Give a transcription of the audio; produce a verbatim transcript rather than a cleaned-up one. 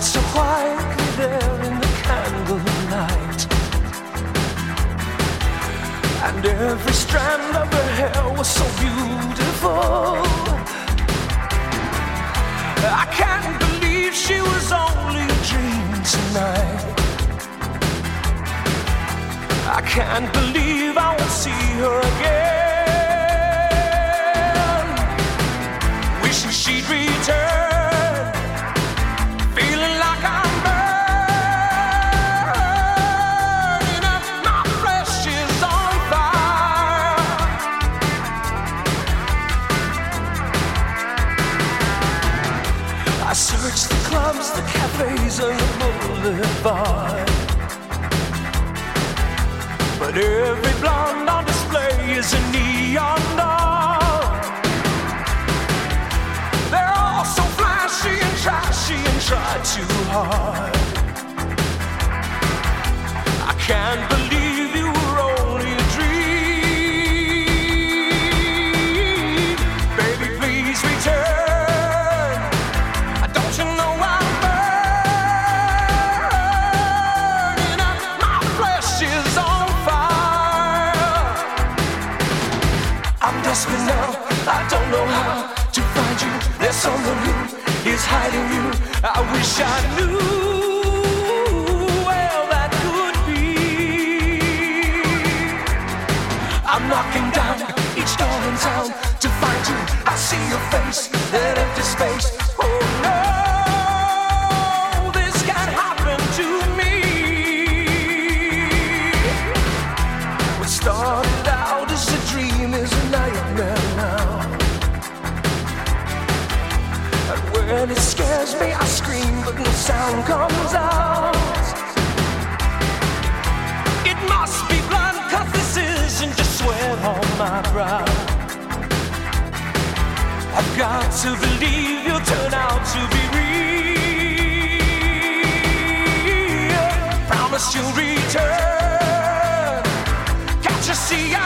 so quietly there in the candlelight, and every strand of her hair was so beautiful. I can't believe she was only a dream tonight. I can't believe I won't see her again. Wishing she'd return, feeling like I'm burning up, my flesh is on fire. I searched the clubs, the cafes, and the boulevard, but every blonde on display is a neon doll. They're all so flashy and trashy and try too hard. I can't believe you were only a dream. Baby, please return. Don't you know I'm burning up, my flesh is on fire. I'm desperate now, I don't know how to find you. There's someone who is hiding you. I wish I knew where that could be. I'm knocking down each door in town to find you. I see your face, that empty space. Oh no, this can't happen to me. What started out as a dream is a nightmare now. And when it scares me, I scream, but no sound comes out. It must be blood, 'cause this isn't just sweat on my brow. I've got to believe you'll turn out to be real. Promise you'll return. Can't you see